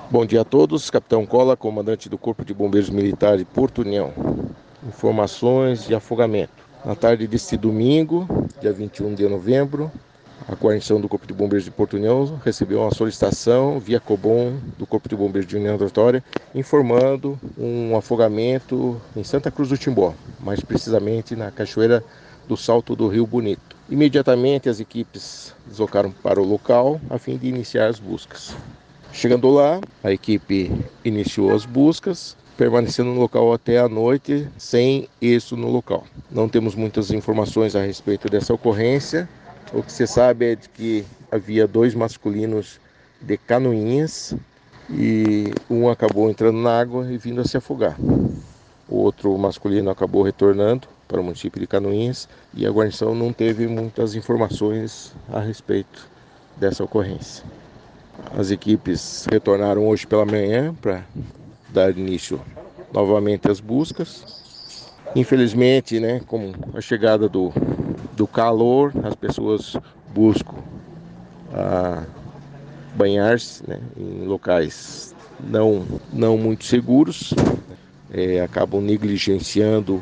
Bom dia a todos, Capitão Cola, comandante do Corpo de Bombeiros Militar de Porto União. Informações de afogamento. Na tarde deste domingo, dia 21 de novembro, a guarnição do Corpo de Bombeiros de Porto União recebeu uma solicitação via Cobom do Corpo de Bombeiros de União da Vitória, informando um afogamento em Santa Cruz do Timbó, mais precisamente na cachoeira do Salto do Rio Bonito. Imediatamente as equipes deslocaram para o local a fim de iniciar as buscas. Chegando lá, a equipe iniciou as buscas, permanecendo no local até a noite, sem êxito no local. Não temos muitas informações a respeito dessa ocorrência. O que se sabe é de que havia 2 masculinos de Canoinhas e um acabou entrando na água e vindo a se afogar. O outro masculino acabou retornando para o município de Canoinhas e a guarnição não teve muitas informações a respeito dessa ocorrência. As equipes retornaram hoje pela manhã para dar início novamente às buscas. Infelizmente, com a chegada do calor, as pessoas buscam banhar-se, em locais não muito seguros, acabam negligenciando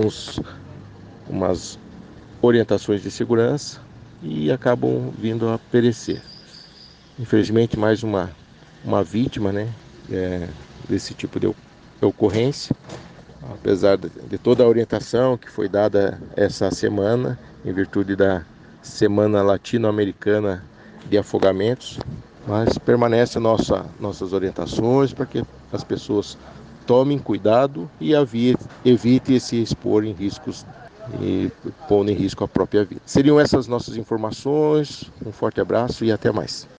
umas orientações de segurança e acabam vindo a perecer. Infelizmente, mais uma vítima, desse tipo de ocorrência, apesar de toda a orientação que foi dada essa semana, em virtude da Semana Latino-Americana de Afogamentos, mas permanece nossas orientações para que as pessoas tomem cuidado e evite se expor em riscos e pondo em risco a própria vida. Seriam essas nossas informações, um forte abraço e até mais.